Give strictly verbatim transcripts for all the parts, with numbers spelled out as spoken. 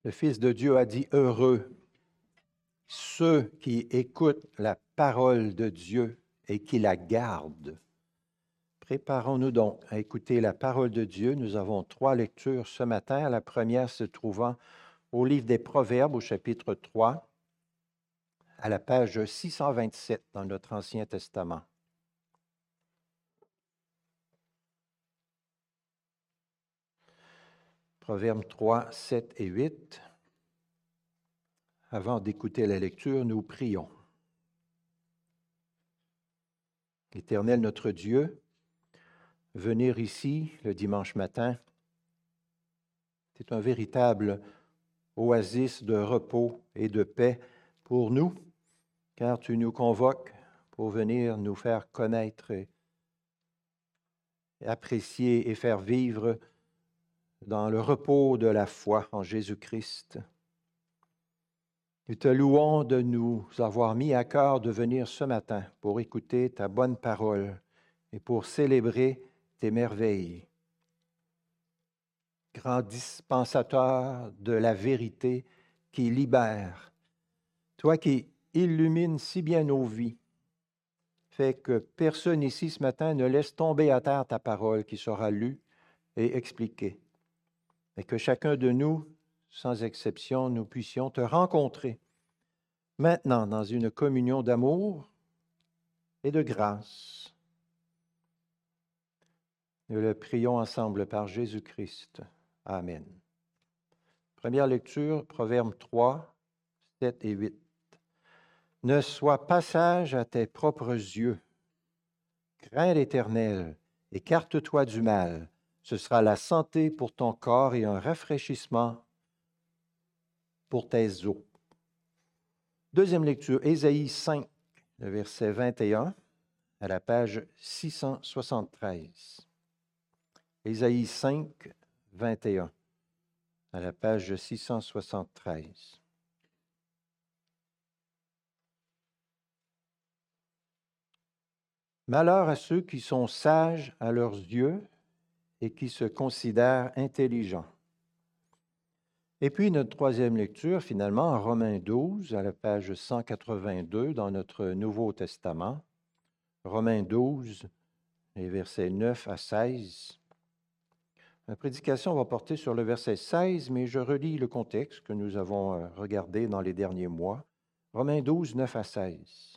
Le Fils de Dieu a dit « Heureux ceux qui écoutent la parole de Dieu et qui la gardent. » Préparons-nous donc à écouter la parole de Dieu. Nous avons trois lectures ce matin. La première se trouvant au livre des Proverbes, au chapitre trois, à la page six cent vingt-sept dans notre Ancien Testament. Proverbes trois, sept et huit. Avant d'écouter la lecture, nous prions. Éternel notre Dieu, venir ici le dimanche matin, c'est un véritable oasis de repos et de paix pour nous, car tu nous convoques pour venir nous faire connaître et apprécier et faire vivre dans le repos de la foi en Jésus-Christ. Nous te louons de nous avoir mis à cœur de venir ce matin pour écouter ta bonne parole et pour célébrer tes merveilles. Grand dispensateur de la vérité qui libère, toi qui illumines si bien nos vies, fais que personne ici ce matin ne laisse tomber à terre ta parole qui sera lue et expliquée, et que chacun de nous, sans exception, nous puissions te rencontrer maintenant dans une communion d'amour et de grâce. Nous le prions ensemble par Jésus-Christ. Amen. Première lecture, Proverbes trois, sept et huit. Ne sois pas sage à tes propres yeux. Crains l'Éternel, écarte-toi du mal. Ce sera la santé pour ton corps et un rafraîchissement pour tes os. Deuxième lecture, Ésaïe cinq, le verset vingt et un, à la page six cent soixante-treize. Ésaïe cinq, vingt et un, à la page six cent soixante-treize. Malheur à ceux qui sont sages à leurs yeux et qui se considèrent intelligents. Et puis notre troisième lecture, finalement, en Romains douze, à la page cent quatre-vingt-deux dans notre Nouveau Testament. Romains douze, les versets neuf à seize. Ma prédication va porter sur le verset seize, mais je relis le contexte que nous avons regardé dans les derniers mois. Romains douze, neuf à seize.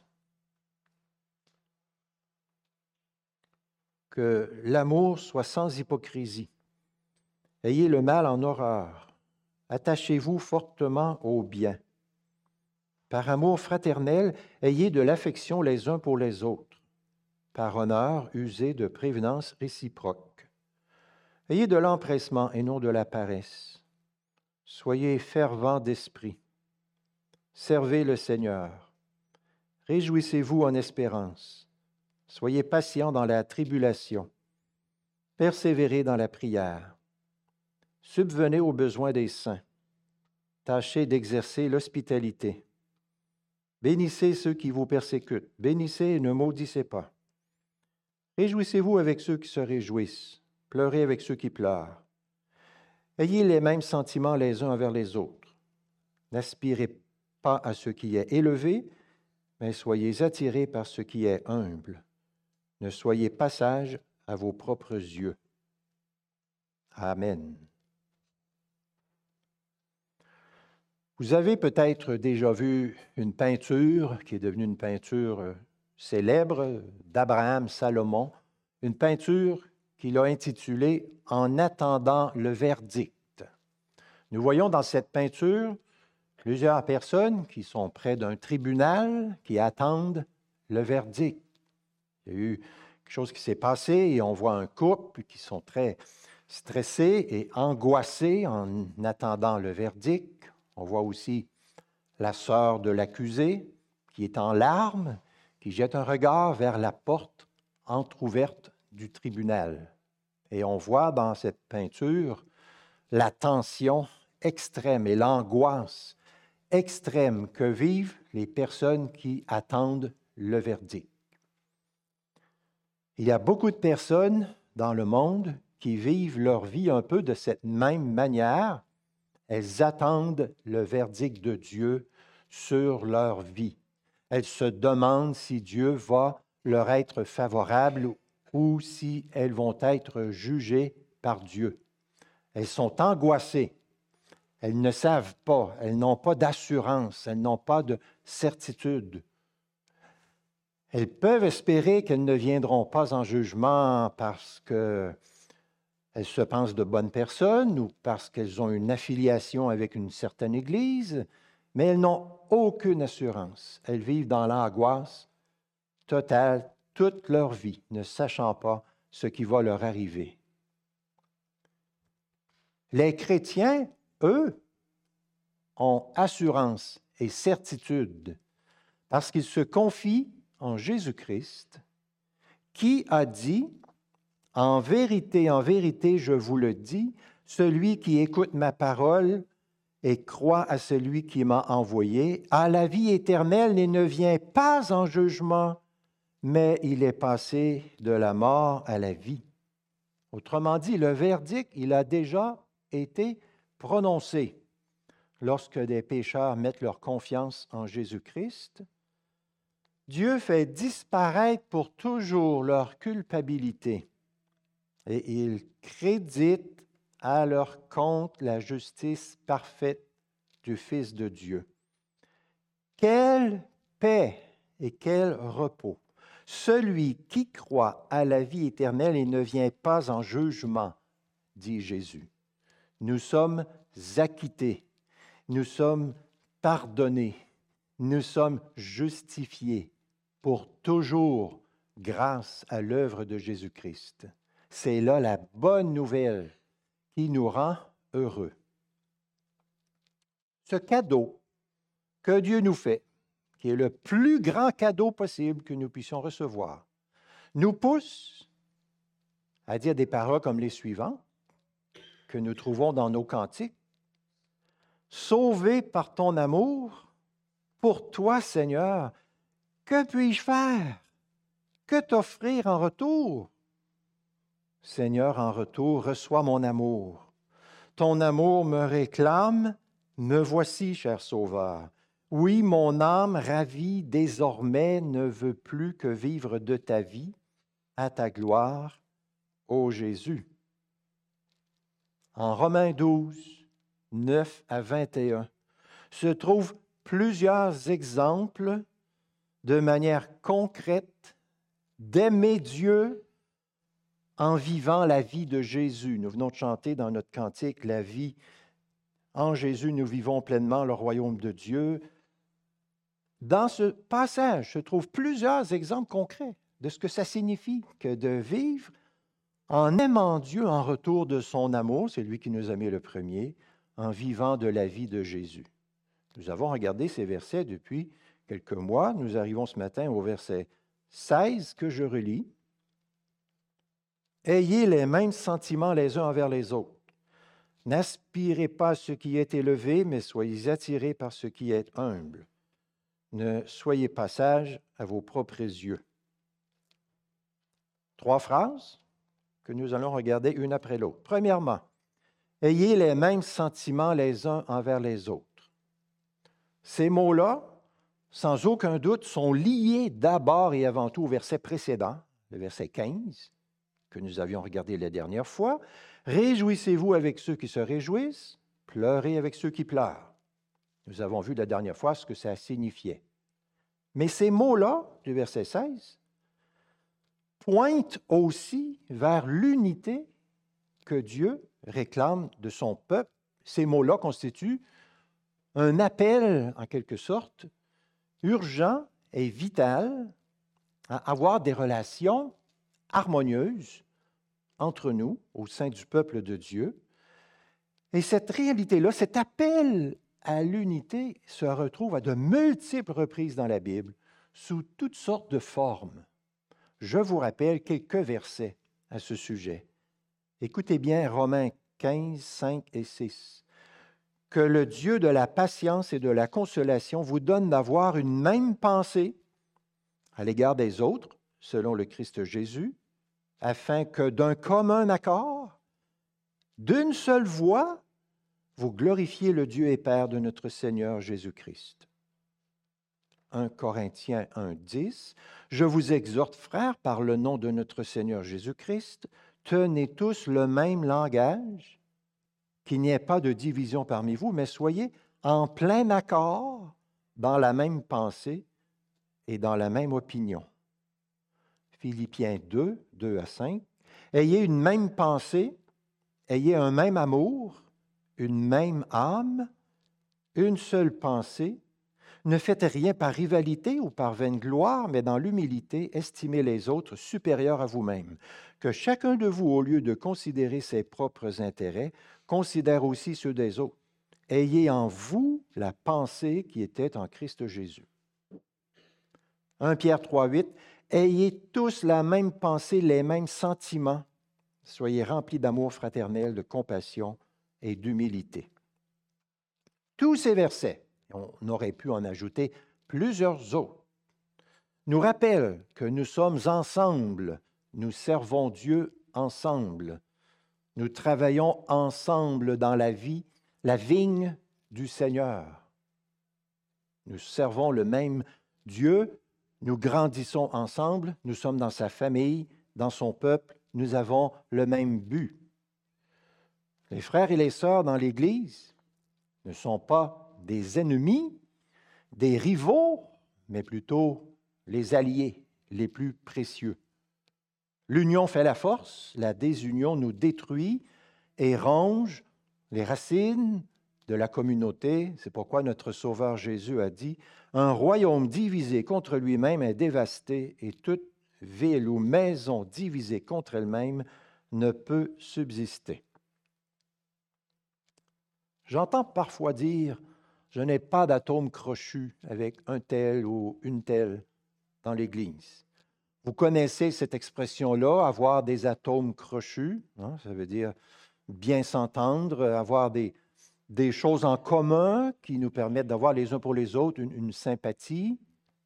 Que l'amour soit sans hypocrisie. Ayez le mal en horreur. Attachez-vous fortement au bien. Par amour fraternel, ayez de l'affection les uns pour les autres. Par honneur, usez de prévenance réciproque. Ayez de l'empressement et non de la paresse. Soyez fervents d'esprit. Servez le Seigneur. Réjouissez-vous en espérance. Soyez patients dans la tribulation. Persévérez dans la prière. Subvenez aux besoins des saints. Tâchez d'exercer l'hospitalité. Bénissez ceux qui vous persécutent. Bénissez et ne maudissez pas. Réjouissez-vous avec ceux qui se réjouissent. Pleurez avec ceux qui pleurent. Ayez les mêmes sentiments les uns envers les autres. N'aspirez pas à ce qui est élevé, mais soyez attirés par ce qui est humble. Ne soyez pas sages à vos propres yeux. Amen. Vous avez peut-être déjà vu une peinture qui est devenue une peinture célèbre d'Abraham Salomon, une peinture qu'il a intitulée « En attendant le verdict ». Nous voyons dans cette peinture plusieurs personnes qui sont près d'un tribunal, qui attendent le verdict. Il y a eu quelque chose qui s'est passé et on voit un couple qui sont très stressés et angoissés en attendant le verdict. On voit aussi la sœur de l'accusé qui est en larmes, qui jette un regard vers la porte entr'ouverte du tribunal. Et on voit dans cette peinture la tension extrême et l'angoisse extrême que vivent les personnes qui attendent le verdict. Il y a beaucoup de personnes dans le monde qui vivent leur vie un peu de cette même manière, elles attendent le verdict de Dieu sur leur vie. Elles se demandent si Dieu va leur être favorable ou si elles vont être jugées par Dieu. Elles sont angoissées. Elles ne savent pas, elles n'ont pas d'assurance, elles n'ont pas de certitude. Elles peuvent espérer qu'elles ne viendront pas en jugement parce qu'elles se pensent de bonnes personnes ou parce qu'elles ont une affiliation avec une certaine Église, mais elles n'ont aucune assurance. Elles vivent dans l'angoisse totale toute leur vie, ne sachant pas ce qui va leur arriver. Les chrétiens, eux, ont assurance et certitude parce qu'ils se confient en Jésus-Christ, qui a dit, « En vérité, en vérité, je vous le dis, celui qui écoute ma parole et croit à celui qui m'a envoyé a la vie éternelle et ne vient pas en jugement, mais il est passé de la mort à la vie. » Autrement dit, le verdict, il a déjà été prononcé. Lorsque des pécheurs mettent leur confiance en Jésus-Christ, Dieu fait disparaître pour toujours leur culpabilité et il crédite à leur compte la justice parfaite du Fils de Dieu. Quelle paix et quel repos! Celui qui croit à la vie éternelle et ne vient pas en jugement, dit Jésus. Nous sommes acquittés, nous sommes pardonnés, nous sommes justifiés pour toujours grâce à l'œuvre de Jésus-Christ. C'est là la bonne nouvelle qui nous rend heureux. Ce cadeau que Dieu nous fait, qui est le plus grand cadeau possible que nous puissions recevoir, nous pousse à dire des paroles comme les suivantes que nous trouvons dans nos cantiques. « Sauvé par ton amour, pour toi, Seigneur, que puis-je faire? Que t'offrir en retour? Seigneur, en retour, reçois mon amour. Ton amour me réclame, me voici, cher Sauveur. Oui, mon âme ravie désormais ne veut plus que vivre de ta vie, à ta gloire, ô Jésus. » En Romains douze, neuf à vingt et un, se trouvent plusieurs exemples de manière concrète d'aimer Dieu en vivant la vie de Jésus. Nous venons de chanter dans notre cantique la vie. En Jésus, nous vivons pleinement le royaume de Dieu. Dans ce passage se trouvent plusieurs exemples concrets de ce que ça signifie que de vivre en aimant Dieu en retour de son amour, c'est lui qui nous a mis le premier, en vivant de la vie de Jésus. Nous avons regardé ces versets depuis quelques mois. Nous arrivons ce matin au verset seize que je relis. « Ayez les mêmes sentiments les uns envers les autres. N'aspirez pas à ce qui est élevé, mais soyez attirés par ce qui est humble. Ne soyez pas sages à vos propres yeux. » Trois phrases que nous allons regarder une après l'autre. Premièrement, ayez les mêmes sentiments les uns envers les autres. Ces mots-là, sans aucun doute, sont liés d'abord et avant tout au verset précédent, le verset quinze, que nous avions regardé la dernière fois. « Réjouissez-vous avec ceux qui se réjouissent, pleurez avec ceux qui pleurent. » Nous avons vu la dernière fois ce que ça signifiait. Mais ces mots-là, du verset seize, pointent aussi vers l'unité que Dieu réclame de son peuple. Ces mots-là constituent un appel, en quelque sorte, urgent et vital à avoir des relations harmonieuses entre nous, au sein du peuple de Dieu. Et cette réalité-là, cet appel à l'unité se retrouve à de multiples reprises dans la Bible, sous toutes sortes de formes. Je vous rappelle quelques versets à ce sujet. Écoutez bien Romains quinze, cinq et six. « Que le Dieu de la patience et de la consolation vous donne d'avoir une même pensée à l'égard des autres, selon le Christ Jésus, afin que d'un commun accord, d'une seule voix, vous glorifiez le Dieu et Père de notre Seigneur Jésus-Christ. un Corinthiens un, dix. Je vous exhorte, frères, par le nom de notre Seigneur Jésus-Christ, tenez tous le même langage, qu'il n'y ait pas de division parmi vous, mais soyez en plein accord dans la même pensée et dans la même opinion. Philippiens deux, deux à cinq. Ayez une même pensée, ayez un même amour, une même âme, une seule pensée. Ne faites rien par rivalité ou par vaine gloire, mais dans l'humilité, estimez les autres supérieurs à vous-même. Que chacun de vous, au lieu de considérer ses propres intérêts, considère aussi ceux des autres. Ayez en vous la pensée qui était en Christ Jésus. un Pierre trois, huit. Ayez tous la même pensée, les mêmes sentiments. Soyez remplis d'amour fraternel, de compassion et d'humilité. Tous ces versets, on aurait pu en ajouter plusieurs autres, nous rappellent que nous sommes ensemble, nous servons Dieu ensemble, nous travaillons ensemble dans la vie, la vigne du Seigneur. Nous servons le même Dieu, nous grandissons ensemble, nous sommes dans sa famille, dans son peuple, nous avons le même but. Les frères et les sœurs dans l'Église ne sont pas des ennemis, des rivaux, mais plutôt les alliés les plus précieux. L'union fait la force, la désunion nous détruit et ronge les racines de la communauté. C'est pourquoi notre Sauveur Jésus a dit « Un royaume divisé contre lui-même est dévasté, et toute ville ou maison divisée contre elle-même ne peut subsister. » J'entends parfois dire « Je n'ai pas d'atome crochu avec un tel ou une telle dans l'Église. » Vous connaissez cette expression-là, avoir des atomes crochus, hein, ça veut dire bien s'entendre, avoir des, des choses en commun qui nous permettent d'avoir les uns pour les autres une, une sympathie.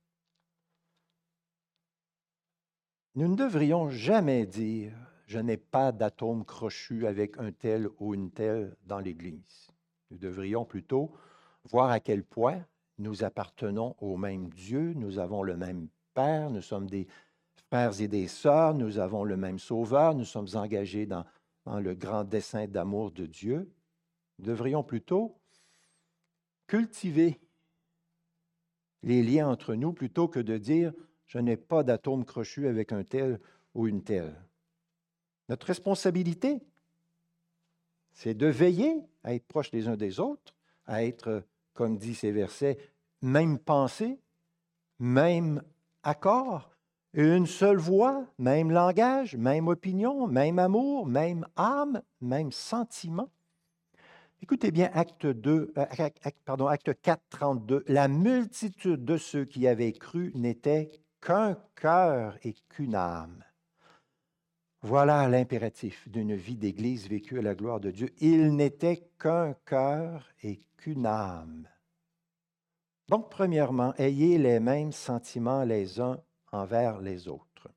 Nous ne devrions jamais dire « Je n'ai pas d'atome crochu avec un tel ou une telle dans l'Église. » Nous devrions plutôt voir à quel point nous appartenons au même Dieu, nous avons le même Père, nous sommes des frères et des sœurs, nous avons le même Sauveur, nous sommes engagés dans, dans le grand dessein d'amour de Dieu. Nous devrions plutôt cultiver les liens entre nous plutôt que de dire « Je n'ai pas d'atome crochu avec un tel ou une telle. » Notre responsabilité, c'est de veiller à être proches les uns des autres, à être, comme dit ces versets, même pensée, même accord, une seule voix, même langage, même opinion, même amour, même âme, même sentiment. Écoutez bien, acte, deux, euh, acte, pardon, acte quatre, trente-deux. La multitude de ceux qui avaient cru n'était qu'un cœur et qu'une âme. Voilà l'impératif d'une vie d'Église vécue à la gloire de Dieu. Il n'était qu'un cœur et qu'une âme. Donc, premièrement, ayez les mêmes sentiments les uns envers les autres.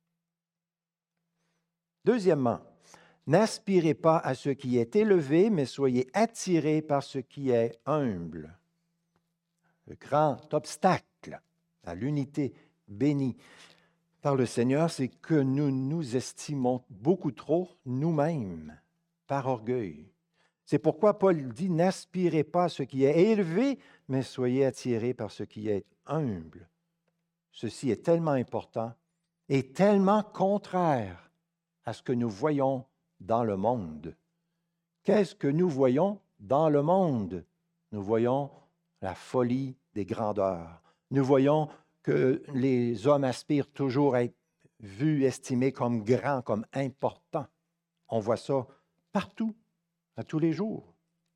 Deuxièmement, n'aspirez pas à ce qui est élevé, mais soyez attirés par ce qui est humble. Le grand obstacle à l'unité bénie par le Seigneur, c'est que nous nous estimons beaucoup trop nous-mêmes par orgueil. C'est pourquoi Paul dit « N'aspirez pas à ce qui est élevé, mais soyez attirés par ce qui est humble. » Ceci est tellement important et tellement contraire à ce que nous voyons dans le monde. Qu'est-ce que nous voyons dans le monde? Nous voyons la folie des grandeurs. Nous voyons que les hommes aspirent toujours à être vus, estimés comme grands, comme importants. On voit ça partout, à tous les jours.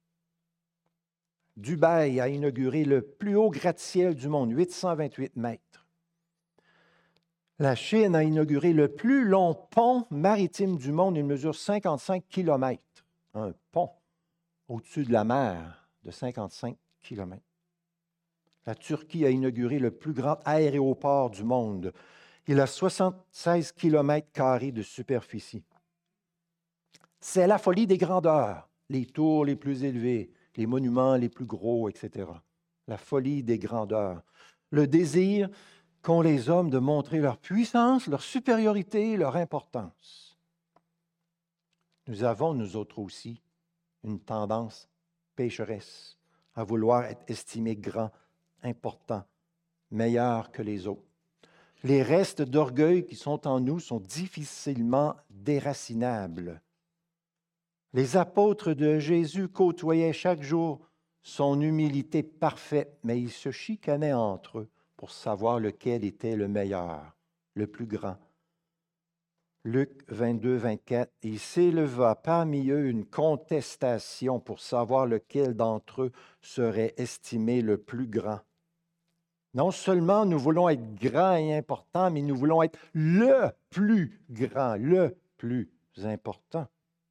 Dubaï a inauguré le plus haut gratte-ciel du monde, huit cent vingt-huit mètres. La Chine a inauguré le plus long pont maritime du monde, il mesure cinquante-cinq kilomètres. Un pont au-dessus de la mer de cinquante-cinq kilomètres. La Turquie a inauguré le plus grand aéroport du monde. Il a soixante-seize kilomètres carrés de superficie. C'est la folie des grandeurs. les tours les plus élevées, les monuments les plus gros, et cetera. La folie des grandeurs. Le désir qu'ont les hommes de montrer leur puissance, leur supériorité, leur importance. Nous avons, nous autres aussi, une tendance pécheresse à vouloir être estimés grands, importants, meilleurs que les autres. Les restes d'orgueil qui sont en nous sont difficilement déracinables. Les apôtres de Jésus côtoyaient chaque jour son humilité parfaite, mais ils se chicanaient entre eux pour savoir lequel était le meilleur, le plus grand. Luc vingt-deux, vingt-quatre, « Il s'éleva parmi eux une contestation pour savoir lequel d'entre eux serait estimé le plus grand. » Non seulement nous voulons être grands et importants, mais nous voulons être le plus grand, le plus important.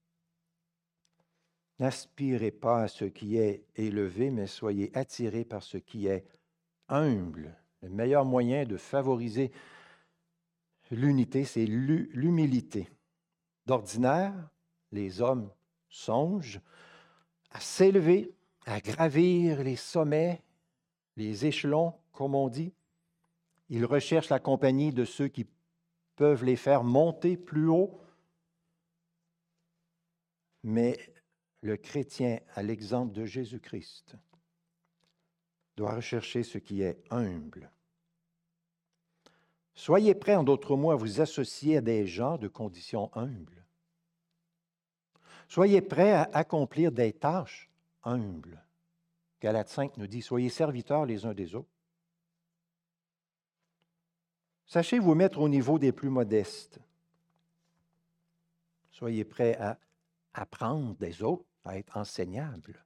N'aspirez pas à ce qui est élevé, mais soyez attirés par ce qui est humble. Le meilleur moyen de favoriser l'unité, c'est l'humilité. D'ordinaire, les hommes songent à s'élever, à gravir les sommets, les échelons, comme on dit. Ils recherchent la compagnie de ceux qui peuvent les faire monter plus haut. Mais le chrétien, à l'exemple de Jésus-Christ, doit rechercher ce qui est humble. Soyez prêts, en d'autres mots, à vous associer à des gens de condition humble. Soyez prêts à accomplir des tâches humbles. Galates cinq nous dit, soyez serviteurs les uns des autres. Sachez vous mettre au niveau des plus modestes. Soyez prêts à apprendre des autres, à être enseignables.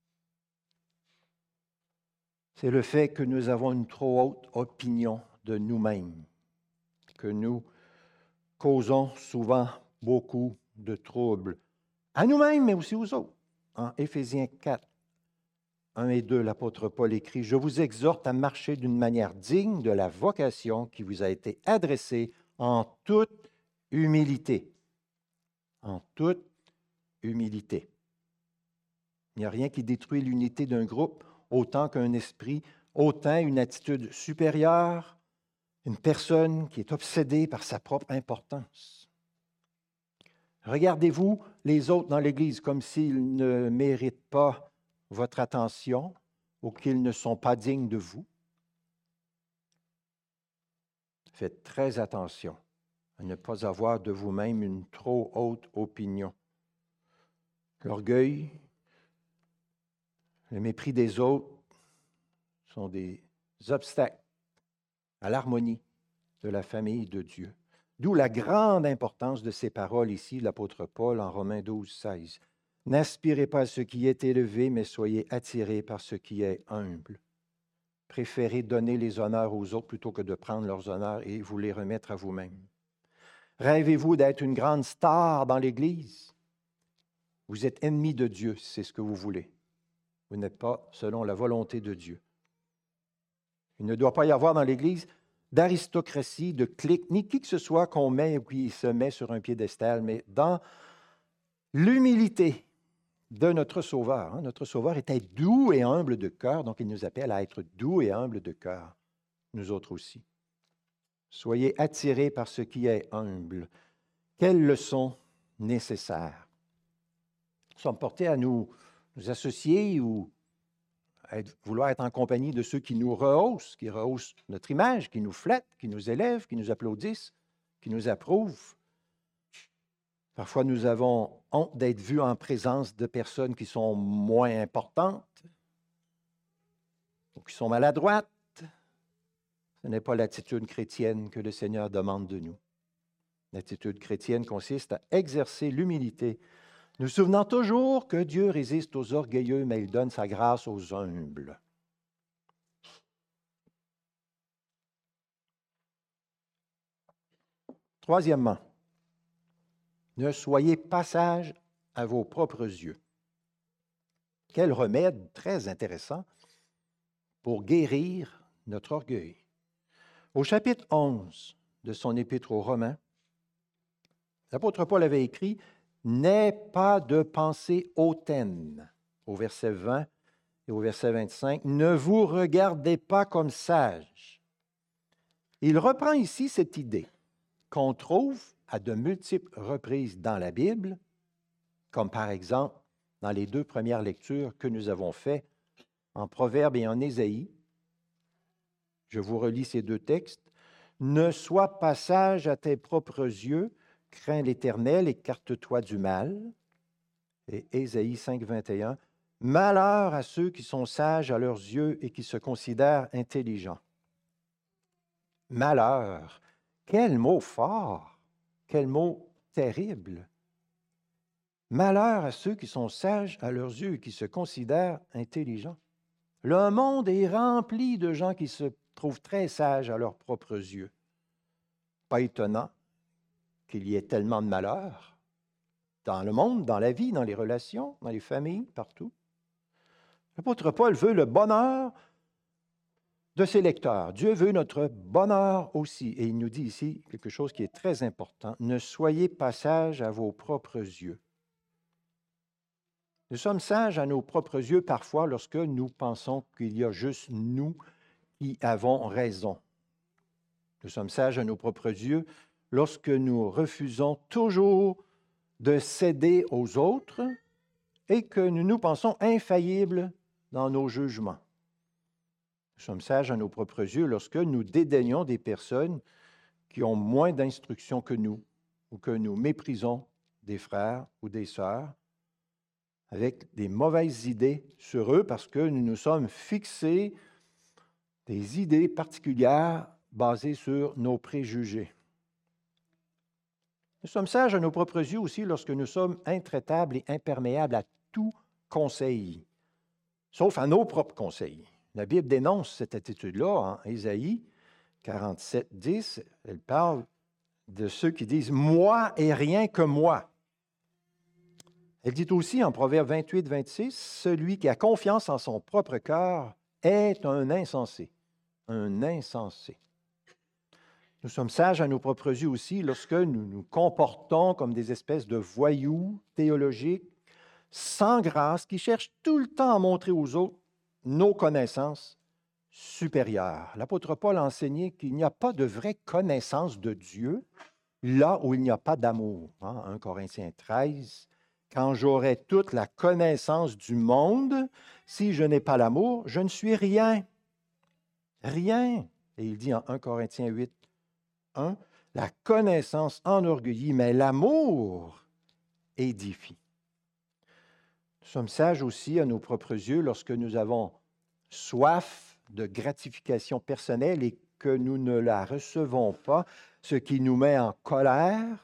C'est le fait que nous avons une trop haute opinion de nous-mêmes, que nous causons souvent beaucoup de troubles à nous-mêmes, mais aussi aux autres. En Éphésiens quatre, un et deux, l'apôtre Paul écrit « Je vous exhorte à marcher d'une manière digne de la vocation qui vous a été adressée en toute humilité. » En toute humilité. Il n'y a rien qui détruit l'unité d'un groupe autant qu'un esprit, autant une attitude supérieure, une personne qui est obsédée par sa propre importance. Regardez-vous les autres dans l'Église comme s'ils ne méritent pas votre attention ou qu'ils ne sont pas dignes de vous. Faites très attention à ne pas avoir de vous-même une trop haute opinion. L'orgueil, le mépris des autres sont des obstacles à l'harmonie de la famille de Dieu. D'où la grande importance de ces paroles ici, l'apôtre Paul en Romains douze, seize. N'aspirez pas à ce qui est élevé, mais soyez attirés par ce qui est humble. Préférez donner les honneurs aux autres plutôt que de prendre leurs honneurs et vous les remettre à vous-même. Rêvez-vous d'être une grande star dans l'Église? Vous êtes ennemi de Dieu, c'est ce que vous voulez. Vous n'êtes pas selon la volonté de Dieu. Il ne doit pas y avoir dans l'Église d'aristocratie, de clique, ni qui que ce soit qu'on met ou qui se met sur un piédestal, mais dans l'humilité de notre Sauveur. Hein? Notre Sauveur était doux et humble de cœur, donc il nous appelle à être doux et humble de cœur, nous autres aussi. Soyez attirés par ce qui est humble. Quelles leçons nécessaires? Nous sommes portés à nous, nous associer ou à être, vouloir être en compagnie de ceux qui nous rehaussent, qui rehaussent notre image, qui nous flattent, qui nous élèvent, qui nous applaudissent, qui nous approuvent. Parfois, nous avons honte d'être vus en présence de personnes qui sont moins importantes ou qui sont maladroites. Ce n'est pas l'attitude chrétienne que le Seigneur demande de nous. L'attitude chrétienne consiste à exercer l'humilité, nous souvenant toujours que Dieu résiste aux orgueilleux, mais il donne sa grâce aux humbles. Troisièmement, ne soyez pas sages à vos propres yeux. Quel remède très intéressant pour guérir notre orgueil. Au chapitre onze de son épître aux Romains, l'apôtre Paul avait écrit n'aie pas de pensée hautaine. Au verset vingt et au verset vingt-cinq, ne vous regardez pas comme sages. Il reprend ici cette idée qu'on trouve à de multiples reprises dans la Bible, comme par exemple dans les deux premières lectures que nous avons faites en Proverbes et en Ésaïe. Je vous relis ces deux textes. « Ne sois pas sage à tes propres yeux, crains l'Éternel, écarte-toi du mal. » Et Ésaïe cinq, vingt et un, « Malheur à ceux qui sont sages à leurs yeux et qui se considèrent intelligents. » Malheur, quel mot fort, quel mot terrible. Malheur à ceux qui sont sages à leurs yeux et qui se considèrent intelligents. Le monde est rempli de gens qui se trouvent très sages à leurs propres yeux. Pas étonnant qu'il y ait tellement de malheur dans le monde, dans la vie, dans les relations, dans les familles, partout. L'apôtre Paul veut le bonheur de ses lecteurs. Dieu veut notre bonheur aussi. Et il nous dit ici quelque chose qui est très important. Ne soyez pas sages à vos propres yeux. Nous sommes sages à nos propres yeux parfois lorsque nous pensons qu'il y a juste nous qui avons raison. Nous sommes sages à nos propres yeux lorsque nous refusons toujours de céder aux autres et que nous nous pensons infaillibles dans nos jugements. Nous sommes sages à nos propres yeux lorsque nous dédaignons des personnes qui ont moins d'instruction que nous ou que nous méprisons des frères ou des sœurs avec des mauvaises idées sur eux parce que nous nous sommes fixés des idées particulières basées sur nos préjugés. Nous sommes sages à nos propres yeux aussi lorsque nous sommes intraitables et imperméables à tout conseil, sauf à nos propres conseils. La Bible dénonce cette attitude-là en Ésaïe quarante-sept, dix. Elle parle de ceux qui disent « moi et rien que moi ». Elle dit aussi en Proverbe vingt-huit, vingt-six, « Celui qui a confiance en son propre cœur est un insensé. » Un insensé. Nous sommes sages à nos propres yeux aussi lorsque nous nous comportons comme des espèces de voyous théologiques, sans grâce, qui cherchent tout le temps à montrer aux autres nos connaissances supérieures. L'apôtre Paul a enseigné qu'il n'y a pas de vraie connaissance de Dieu là où il n'y a pas d'amour. Hein? un Corinthiens treize, « Quand j'aurai toute la connaissance du monde, si je n'ai pas l'amour, je ne suis rien. » Rien. Et il dit en un Corinthiens huit, un, « La connaissance enorgueillit, mais l'amour édifie. » Nous sommes sages aussi à nos propres yeux lorsque nous avons soif de gratification personnelle et que nous ne la recevons pas, ce qui nous met en colère.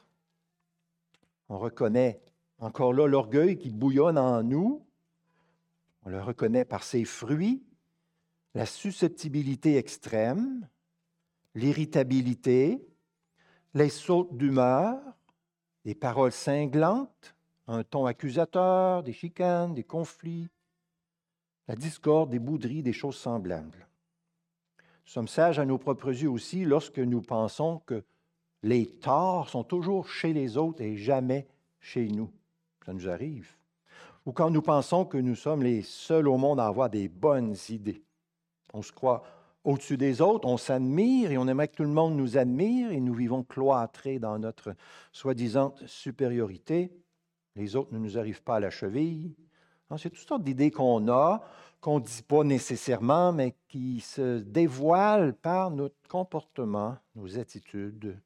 On reconnaît encore là l'orgueil qui bouillonne en nous. On le reconnaît par ses fruits, la susceptibilité extrême, l'irritabilité, les sautes d'humeur, les paroles cinglantes, un ton accusateur, des chicanes, des conflits, la discorde, des bouderies, des choses semblables. Nous sommes sages à nos propres yeux aussi lorsque nous pensons que les torts sont toujours chez les autres et jamais chez nous. Ça nous arrive. Ou quand nous pensons que nous sommes les seuls au monde à avoir des bonnes idées. On se croit au-dessus des autres, on s'admire et on aimerait que tout le monde nous admire et nous vivons cloîtrés dans notre soi-disant supériorité. Les autres ne nous arrivent pas à la cheville. C'est toutes sortes d'idées qu'on a, qu'on ne dit pas nécessairement, mais qui se dévoilent par notre comportement, nos attitudes.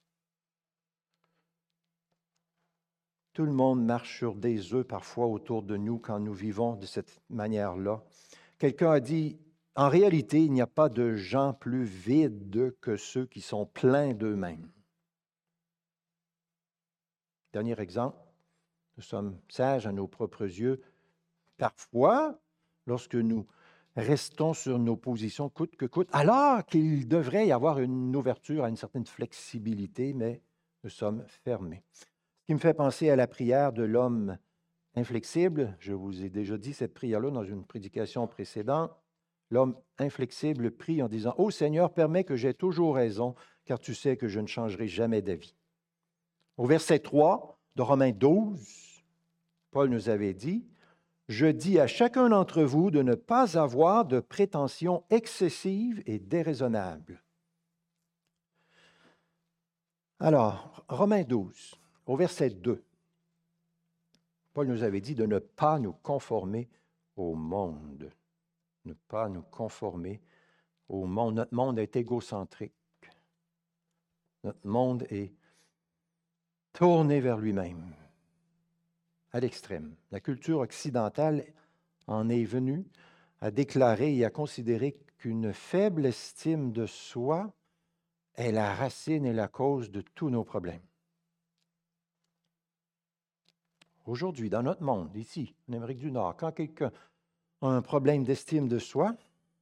Tout le monde marche sur des œufs parfois autour de nous quand nous vivons de cette manière-là. Quelqu'un a dit, en réalité, il n'y a pas de gens plus vides que ceux qui sont pleins d'eux-mêmes. Dernier exemple, nous sommes sages à nos propres yeux. Parfois, lorsque nous restons sur nos positions coûte que coûte, alors qu'il devrait y avoir une ouverture à une certaine flexibilité, mais nous sommes fermés. Ce qui me fait penser à la prière de l'homme inflexible. Je vous ai déjà dit cette prière-là dans une prédication précédente. L'homme inflexible prie en disant « Ô Seigneur, permets que j'aie toujours raison, car tu sais que je ne changerai jamais d'avis. » Au verset trois, de Romains douze, Paul nous avait dit, « Je dis à chacun d'entre vous de ne pas avoir de prétentions excessives et déraisonnables. » Alors, Romains douze, au verset deux, Paul nous avait dit de ne pas nous conformer au monde. Ne pas nous conformer au monde. Notre monde est égocentrique. Notre monde est tourné vers lui-même, à l'extrême. La culture occidentale en est venue à déclarer et à considérer qu'une faible estime de soi est la racine et la cause de tous nos problèmes. Aujourd'hui, dans notre monde, ici, en Amérique du Nord, quand quelqu'un a un problème d'estime de soi,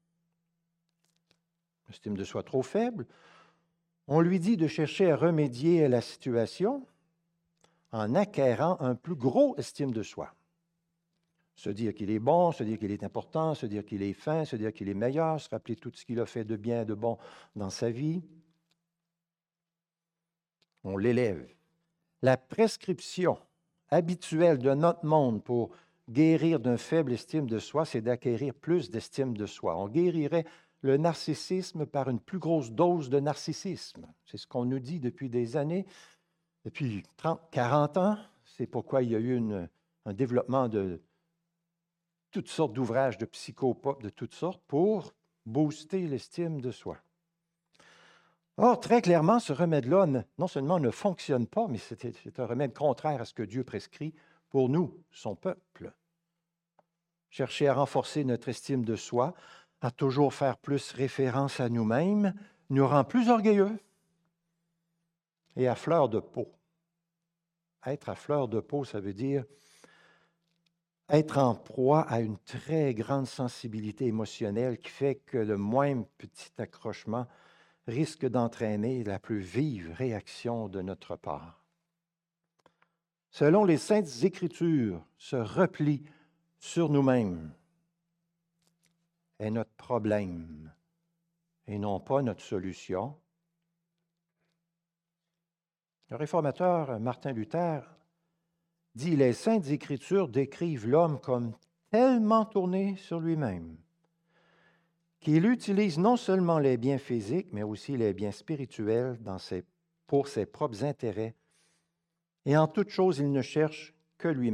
estime de soi trop faible, on lui dit de chercher à remédier à la situation en acquérant un plus gros estime de soi. Se dire qu'il est bon, se dire qu'il est important, se dire qu'il est fin, se dire qu'il est meilleur, se rappeler tout ce qu'il a fait de bien, de bon dans sa vie. On l'élève. La prescription habituelle de notre monde pour guérir d'une faible estime de soi, c'est d'acquérir plus d'estime de soi. On guérirait le narcissisme par une plus grosse dose de narcissisme. C'est ce qu'on nous dit depuis des années. Depuis trente, quarante ans, c'est pourquoi il y a eu une, un développement de toutes sortes d'ouvrages de psychopop de toutes sortes pour booster l'estime de soi. Or, très clairement, ce remède-là, non seulement ne fonctionne pas, mais c'est, c'est un remède contraire à ce que Dieu prescrit pour nous, son peuple. Chercher à renforcer notre estime de soi, à toujours faire plus référence à nous-mêmes, nous rend plus orgueilleux et à fleur de peau. Être à fleur de peau, ça veut dire être en proie à une très grande sensibilité émotionnelle qui fait que le moindre petit accrochement risque d'entraîner la plus vive réaction de notre part. Selon les Saintes Écritures, ce repli sur nous-mêmes est notre problème et non pas notre solution. Le réformateur Martin Luther dit « Les Saintes Écritures décrivent l'homme comme tellement tourné sur lui-même qu'il utilise non seulement les biens physiques, mais aussi les biens spirituels dans ses, pour ses propres intérêts, et en toute chose, il ne cherche que lui-même. »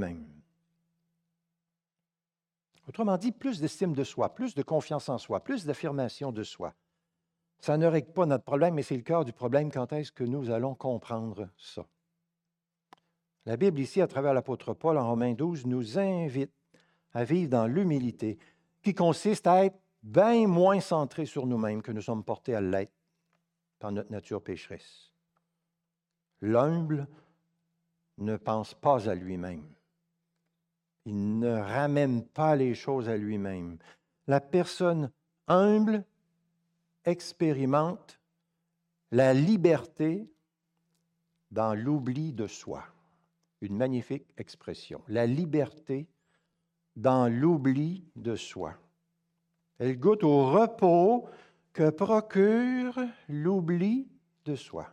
Autrement dit, plus d'estime de soi, plus de confiance en soi, plus d'affirmation de soi. Ça ne règle pas notre problème, mais c'est le cœur du problème. Quand est-ce que nous allons comprendre ça? La Bible, ici, à travers l'apôtre Paul, en Romains douze, nous invite à vivre dans l'humilité, qui consiste à être bien moins centrés sur nous-mêmes que nous sommes portés à l'être par notre nature pécheresse. L'humble ne pense pas à lui-même. Il ne ramène pas les choses à lui-même. La personne humble expérimente la liberté dans l'oubli de soi. Une magnifique expression. La liberté dans l'oubli de soi. Elle goûte au repos que procure l'oubli de soi.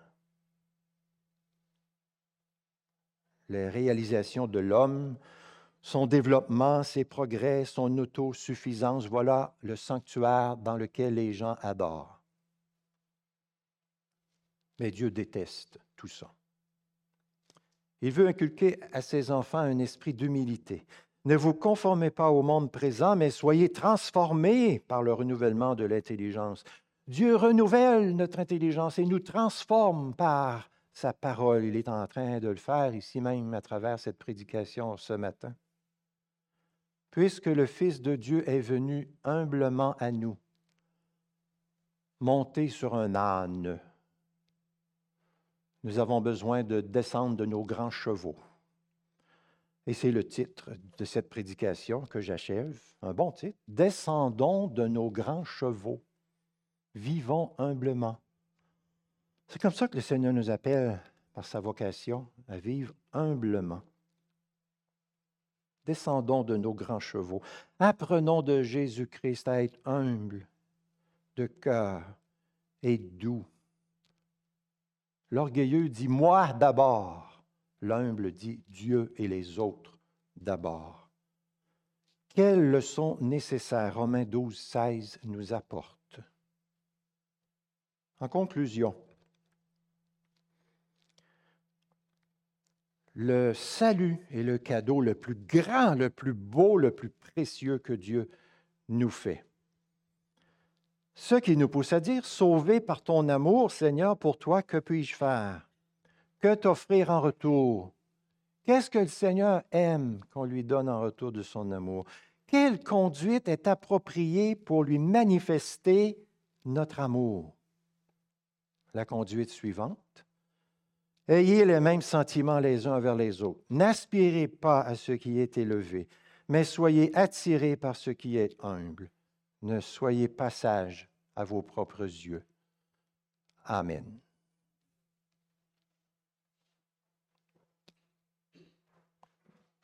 Les réalisations de l'homme, son développement, ses progrès, son autosuffisance, voilà le sanctuaire dans lequel les gens adorent. Mais Dieu déteste tout ça. Il veut inculquer à ses enfants un esprit d'humilité. Ne vous conformez pas au monde présent, mais soyez transformés par le renouvellement de l'intelligence. Dieu renouvelle notre intelligence et nous transforme par sa parole. Il est en train de le faire ici même à travers cette prédication ce matin. Puisque le Fils de Dieu est venu humblement à nous, monté sur un âne, nous avons besoin de descendre de nos grands chevaux. Et c'est le titre de cette prédication que j'achève, un bon titre. « Descendons de nos grands chevaux, vivons humblement. » C'est comme ça que le Seigneur nous appelle, par sa vocation, à vivre humblement. Descendons de nos grands chevaux. Apprenons de Jésus-Christ à être humble, de cœur et doux. L'orgueilleux dit « moi d'abord ». L'humble dit Dieu et les autres d'abord. Quelle leçon nécessaire Romains douze, seize nous apporte? En conclusion, le salut est le cadeau le plus grand, le plus beau, le plus précieux que Dieu nous fait. Ce qui nous pousse à dire, sauvé par ton amour, Seigneur, pour toi, que puis-je faire? Que t'offrir en retour? Qu'est-ce que le Seigneur aime qu'on lui donne en retour de son amour? Quelle conduite est appropriée pour lui manifester notre amour? La conduite suivante. Ayez les mêmes sentiments les uns envers les autres. N'aspirez pas à ce qui est élevé, mais soyez attirés par ce qui est humble. Ne soyez pas sages à vos propres yeux. Amen.